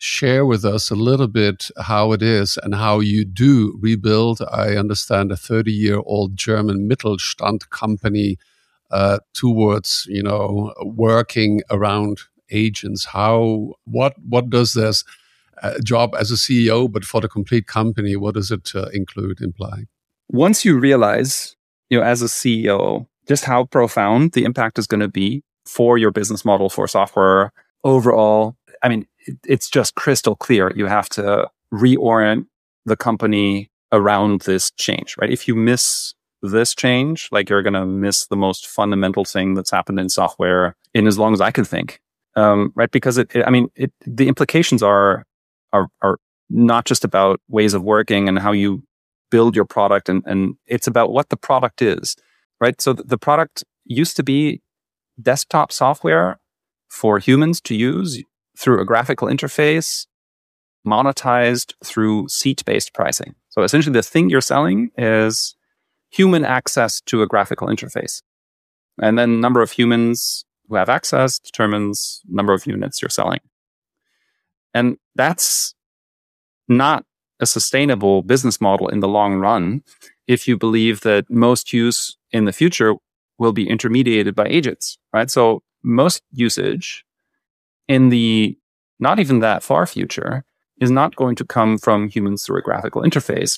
share with us a little bit how it is and how you do rebuild, I understand, a thirty-year-old German Mittelstand company uh, towards, you know, working around agents? How, what, what does this uh, job as a C E O, but for the complete company, what does it uh, include, imply? Once you realize, you know, as a C E O, just how profound the impact is going to be for your business model, for software overall, I mean, it, it's just crystal clear. You have to reorient the company around this change, right? If you miss this change, like you're going to miss the most fundamental thing that's happened in software in as long as I can think, um, right? Because it, it I mean, it, the implications are, are, are not just about ways of working and how you build your product, and, and it's about what the product is, right? So the product used to be desktop software for humans to use through a graphical interface, monetized through seat-based pricing. So essentially the thing you're selling is human access to a graphical interface. And then number of humans who have access determines number of units you're selling. And that's not a sustainable business model in the long run if you believe that most use in the future will be intermediated by agents, right? So most usage in the not even that far future is not going to come from humans through a graphical interface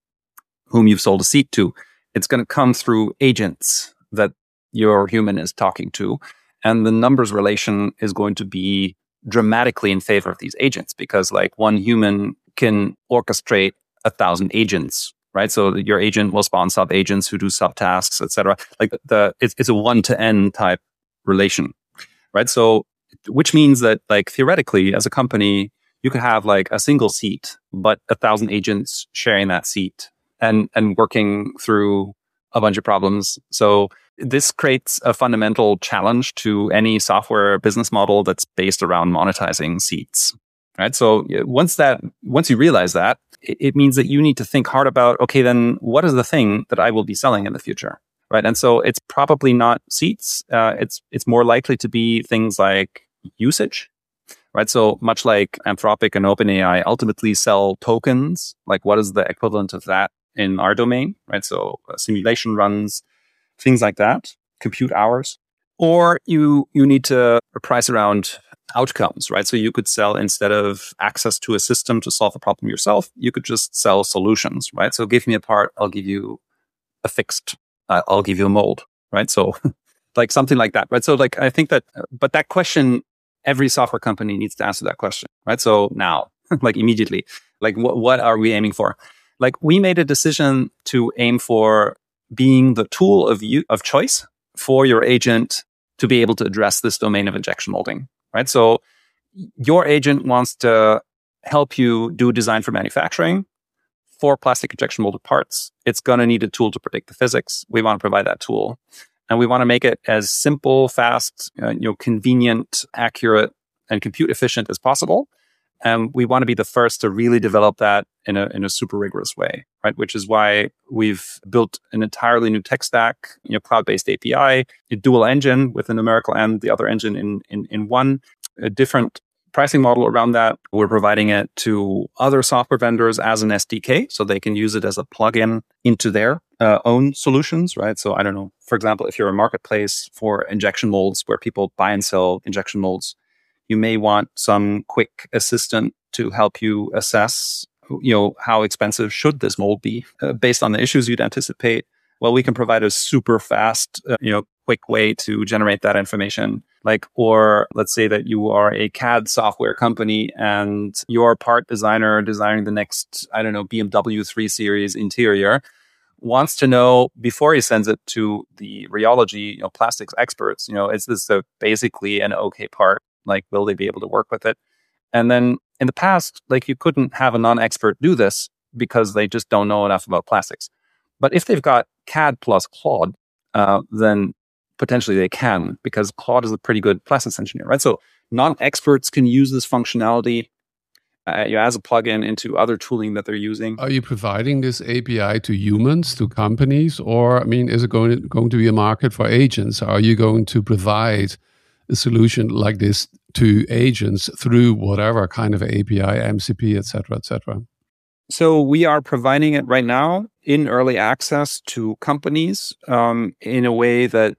whom you've sold a seat to. It's going to come through agents that your human is talking to. And the numbers relation is going to be dramatically in favor of these agents, because like one human can orchestrate a thousand agents, right? So your agent will spawn sub agents who do subtasks, et cetera. Like the it's it's a one to n type relation, right? So which means that like theoretically, as a company, you could have like a single seat, but a thousand agents sharing that seat and and working through a bunch of problems. So this creates a fundamental challenge to any software business model that's based around monetizing seats, right? So once that, once you realize that, it, it means that you need to think hard about, okay, then what is the thing that I will be selling in the future, right? And so it's probably not seats. Uh, it's it's more likely to be things like usage, right? So much like Anthropic and OpenAI ultimately sell tokens, like what is the equivalent of that in our domain, right? So uh, simulation runs, things like that, compute hours. Or you you need to price around outcomes, right? So you could sell, instead of access to a system to solve a problem yourself, you could just sell solutions, right? So give me a part, I'll give you a fixed, uh, I'll give you a mold, right? So like something like that, right? So like I think that, but that question, every software company needs to answer that question, right? So now, like immediately, like what what are we aiming for? Like we made a decision to aim for being the tool of you of choice for your agent to be able to address this domain of injection molding, right? So your agent wants to help you do design for manufacturing for plastic injection molded parts. It's going to need a tool to predict the physics. We want to provide that tool. And we want to make it as simple, fast, uh, you know, convenient, accurate, and compute efficient as possible. And we want to be the first to really develop that in a in a super rigorous way, right? Which is why we've built an entirely new tech stack, you know, cloud-based A P I, a dual engine with a numerical and the other engine in in in one, a different pricing model around that. We're providing it to other software vendors as an S D K, so they can use it as a plugin into their uh, own solutions, right? So I don't know, for example, if you're a marketplace for injection molds where people buy and sell injection molds, you may want some quick assistant to help you assess, you know, how expensive should this mold be uh, based on the issues you'd anticipate. Well, we can provide a super fast, uh, you know, quick way to generate that information. Like, or let's say that you are a C A D software company and you're a part designer designing the next, I don't know, B M W three Series interior, wants to know before he sends it to the rheology, you know, plastics experts, you know, is this a, basically an okay part? Like, will they be able to work with it? And then in the past, like you couldn't have a non-expert do this because they just don't know enough about plastics. But if they've got C A D plus Claude, uh, then potentially they can, because Claude is a pretty good plastics engineer, right? So non-experts can use this functionality uh, you know, as a plugin into other tooling that they're using. Are you providing this A P I to humans, to companies? Or, I mean, is it going to, going to be a market for agents? Are you going to provide a solution like this to agents through whatever kind of A P I, M C P, et cetera, et cetera? So we are providing it right now in early access to companies um, in a way that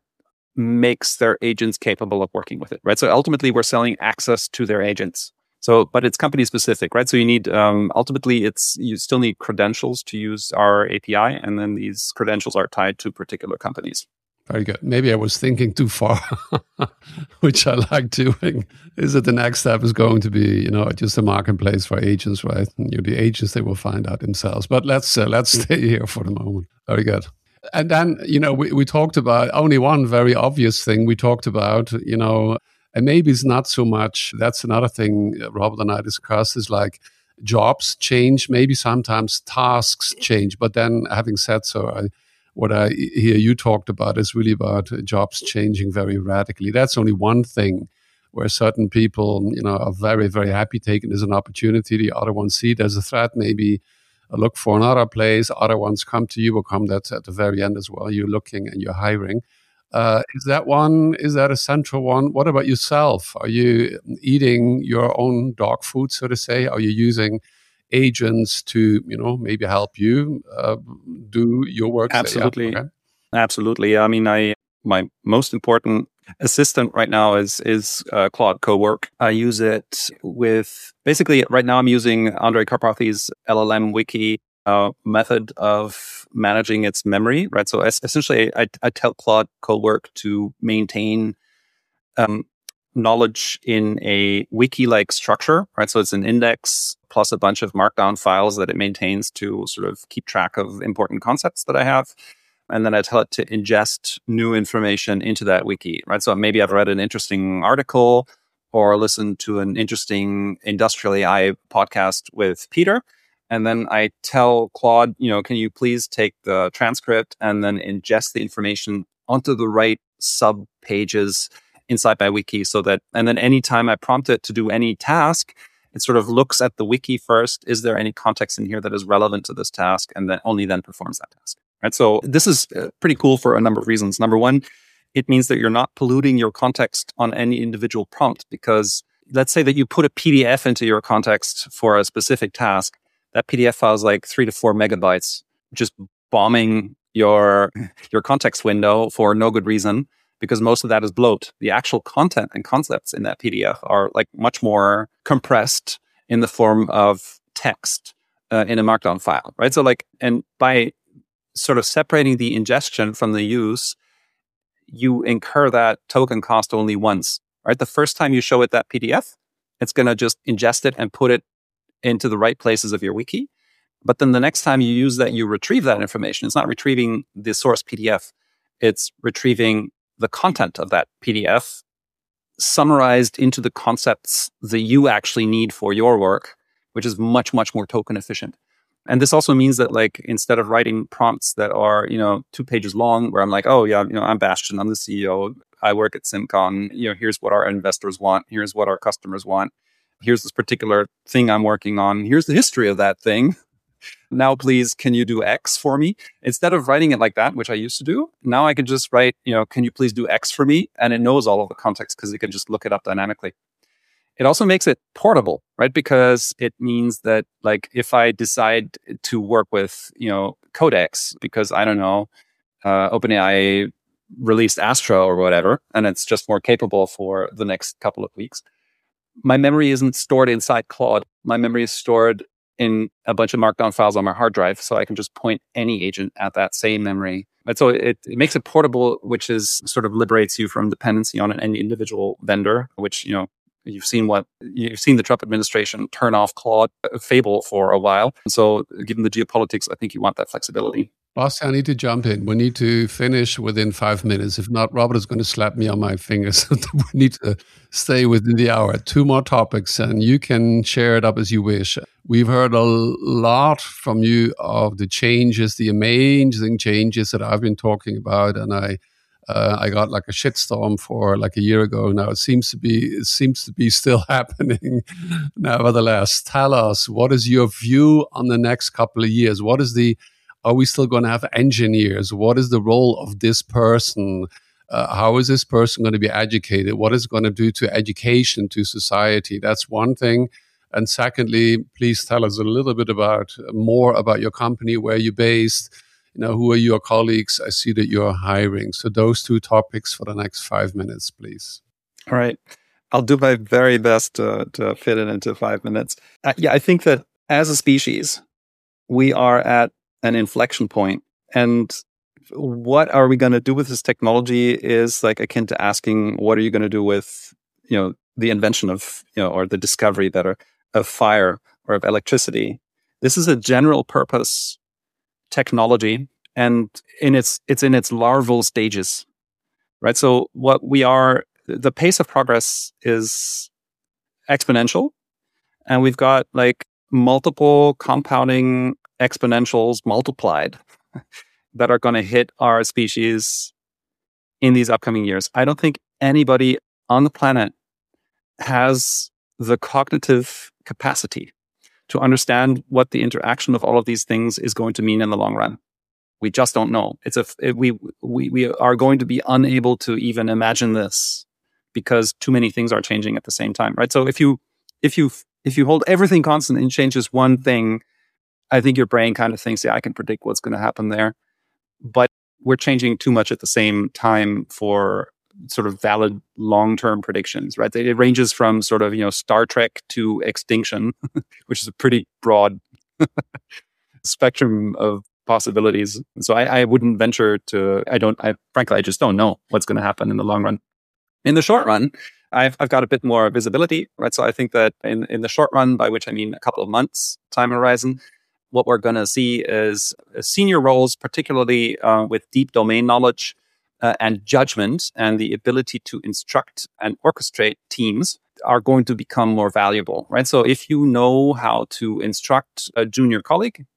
makes their agents capable of working with it, right? So ultimately, we're selling access to their agents. So, but it's company specific, right? So you need, um, ultimately, it's you still need credentials to use our A P I, and then these credentials are tied to particular companies. Very good. Maybe I was thinking too far, which I like doing. Is that the next step is going to be, you know, just a marketplace for agents, right? And you know, the agents, they will find out themselves. But let's uh, let's stay here for the moment. Very good. And then, you know, we, we talked about only one very obvious thing. We talked about, you know, and maybe it's not so much. That's another thing Robert and I discussed is like jobs change. Maybe sometimes tasks change. But then having said so, I what I hear you talked about is really about jobs changing very radically. That's only one thing where certain people, you know, are very, very happy taking it as an opportunity. The other ones see it as a threat, maybe look for another place. Other ones come to you or come that's at the very end as well. You're looking and you're hiring. Uh, is that one, is that a central one? What about yourself? Are you eating your own dog food, so to say? Are you using agents to, you know, maybe help you uh, do your work? Absolutely. Yeah, okay. Absolutely. I mean, I my most important assistant right now is is uh, Claude Cowork. I use it with, basically right now I'm using Andrej Karpathy's L L M Wiki uh, method of managing its memory, right? So es- essentially I, I tell Claude Cowork to maintain um, knowledge in a wiki-like structure, right? So it's an index plus a bunch of markdown files that it maintains to sort of keep track of important concepts that I have. And then I tell it to ingest new information into that wiki, right? So maybe I've read an interesting article or listened to an interesting industrial A I podcast with Peter. And then I tell Claude, you know, can you please take the transcript and then ingest the information onto the right sub pages inside my wiki, so that, and then anytime I prompt it to do any task, it sort of looks at the wiki first. Is there any context in here that is relevant to this task? And then only then performs that task, right? So this is uh, pretty cool for a number of reasons. Number one, it means that you're not polluting your context on any individual prompt, because let's say that you put a P D F into your context for a specific task. That P D F file is like three to four megabytes, just bombing your, your context window for no good reason, because most of that is bloat. The actual content and concepts in that P D F are like much more compressed in the form of text uh, in a markdown file, right? So like, and by sort of separating the ingestion from the use, you incur that token cost only once, right? The first time you show it that P D F, it's going to just ingest it and put it into the right places of your wiki. But then the next time you use that, you retrieve that information. It's not retrieving the source P D F. It's retrieving the content of that P D F summarized into the concepts that you actually need for your work, which is much, much more token efficient. And this also means that, like, instead of writing prompts that are, you know, two pages long, where I'm like, oh yeah, you know, I'm Bastian, I'm the C E O, I work at SimCon, you know, here's what our investors want, here's what our customers want, here's this particular thing I'm working on, here's the history of that thing. Now, please, can you do X for me? Instead of writing it like that, which I used to do, now I can just write, you know, can you please do X for me? And it knows all of the context because it can just look it up dynamically. It also makes it portable, right? Because it means that, like, if I decide to work with, you know, Codex, because I don't know, uh, OpenAI released Astra or whatever, and it's just more capable for the next couple of weeks, my memory isn't stored inside Claude. My memory is stored in a bunch of markdown files on my hard drive, so I can just point any agent at that same memory. And so it, it makes it portable, which is sort of liberates you from dependency on any individual vendor, which, you know, you've seen what you've seen the Trump administration turn off Claude Fable for a while. And so given the geopolitics, I think you want that flexibility. Basti, I need to jump in. We need to finish within five minutes. If not, Robert is going to slap me on my fingers. We need to stay within the hour. Two more topics, and you can share it up as you wish. We've heard a lot from you of the changes, the amazing changes that I've been talking about, and I uh, I got like a shitstorm for like a year ago. Now it seems to be it seems to be still happening. Nevertheless, tell us, what is your view on the next couple of years? What is the Are we still going to have engineers? What is the role of this person? Uh, how is this person going to be educated? What is it going to do to education, to society? That's one thing. And secondly, please tell us a little bit about more about your company, where you're based, you know, who are your colleagues? I see that you're hiring. So those two topics for the next five minutes, please. All right. I'll do my very best to, to fit it into five minutes. Uh, yeah, I think that as a species, we are at an inflection point. And what are we going to do with this technology is like akin to asking, what are you going to do with, you know, the invention of, you know, or the discovery that are of fire or of electricity. This is a general purpose technology, and in its it's in its larval stages, right? So what we are, the pace of progress is exponential, and we've got like multiple compounding exponentials multiplied that are going to hit our species in these upcoming years. I don't think anybody on the planet has the cognitive capacity to understand what the interaction of all of these things is going to mean in the long run. We just don't know. It's a it, we we we are going to be unable to even imagine this because too many things are changing at the same time, right? So if you if you if you hold everything constant and changes one thing, I think your brain kind of thinks, yeah, I can predict what's going to happen there. But we're changing too much at the same time for sort of valid long-term predictions, right? It ranges from sort of, you know, Star Trek to extinction, which is a pretty broad spectrum of possibilities. So I, I wouldn't venture to, I don't, I frankly, I just don't know what's going to happen in the long run. In the short run, I've, I've got a bit more visibility, right? So I think that in, in the short run, by which I mean a couple of months time horizon, what we're going to see is senior roles, particularly uh, with deep domain knowledge uh, and judgment and the ability to instruct and orchestrate teams are going to become more valuable, right? So if you know how to instruct a junior colleague,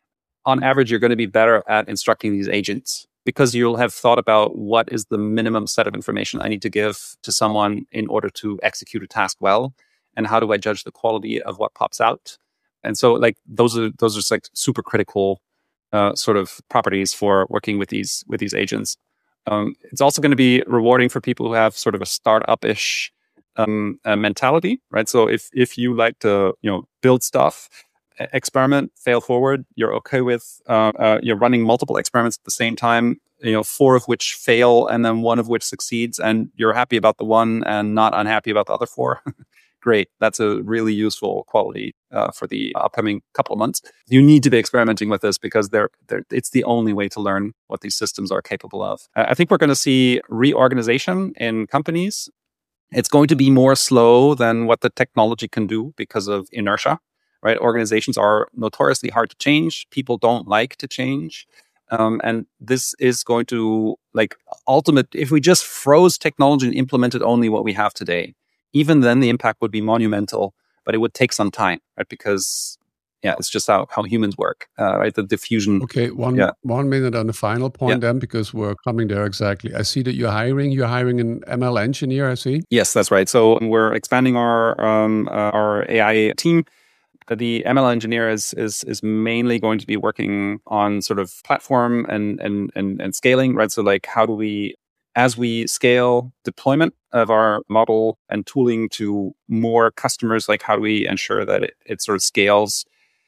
on average, you're going to be better at instructing these agents because you'll have thought about what is the minimum set of information I need to give to someone in order to execute a task well, and how do I judge the quality of what pops out. And so, like those are those are like super critical uh, sort of properties for working with these with these agents. Um, it's also going to be rewarding for people who have sort of a startup-ish um, uh, mentality, right? So if if you like to you know build stuff, experiment, fail forward, you're okay with uh, uh, you're running multiple experiments at the same time, you know, four of which fail and then one of which succeeds, and you're happy about the one and not unhappy about the other four. Great. That's a really useful quality uh, for the upcoming couple of months. You need to be experimenting with this because they're, they're, it's the only way to learn what these systems are capable of. Uh, I think we're going to see reorganization in companies. It's going to be more slow than what the technology can do because of inertia, right? Organizations are notoriously hard to change. People don't like to change. Um, and this is going to, like, ultimate, if we just froze technology and implemented only what we have today, even then the impact would be monumental, but it would take some time, right? Because, yeah, it's just how, how humans work, uh, right? The diffusion. Okay, one yeah. one minute on the final point yeah. then, because we're coming there exactly. I see that you're hiring. You're hiring an M L engineer, I see. Yes, that's right. So we're expanding our um, uh, our A I team. The M L engineer is is is mainly going to be working on sort of platform and and and, and scaling, right? So like, how do we, as we scale deployment of our model and tooling to more customers, like how do we ensure that it, it sort of scales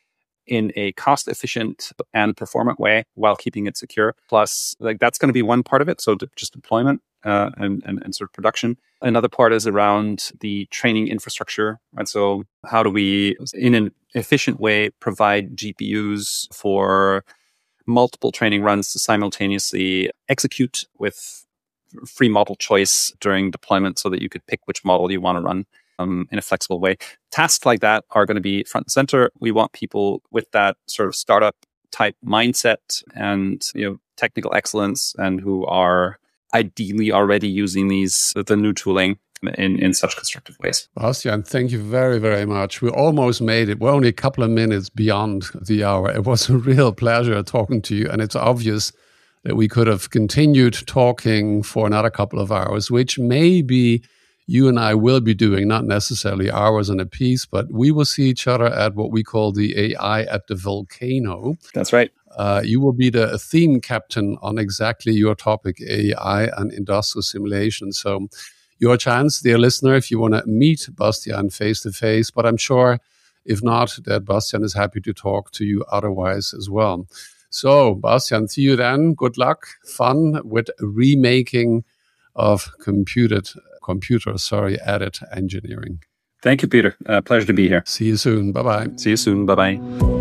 in a cost-efficient and performant way while keeping it secure? Plus, like that's going to be one part of it. So de- just deployment uh, and, and and sort of production. Another part is around the training infrastructure, right? So how do we, in an efficient way, provide G P Us for multiple training runs to simultaneously execute with free model choice during deployment so that you could pick which model you want to run um, in a flexible way. Tasks like that are going to be front and center. We want people with that sort of startup type mindset and, you know, technical excellence, and who are ideally already using these, the new tooling in, in such constructive ways. Bastian, thank you very, very much. We almost made it. We're only a couple of minutes beyond the hour. It was a real pleasure talking to you. And it's obvious that we could have continued talking for another couple of hours, which maybe you and I will be doing, not necessarily hours in a piece, but we will see each other at what we call the A I at the Volcano. That's right. Uh, you will be the theme captain on exactly your topic, A I and industrial simulation. So your chance, dear listener, if you want to meet Bastian face-to-face, but I'm sure if not, that Bastian is happy to talk to you otherwise as well. So, Bastian, see you then. Good luck. Fun with remaking of computed, computer, sorry, added engineering. Thank you, Peter. Uh, pleasure to be here. See you soon. Bye-bye. See you soon. Bye-bye.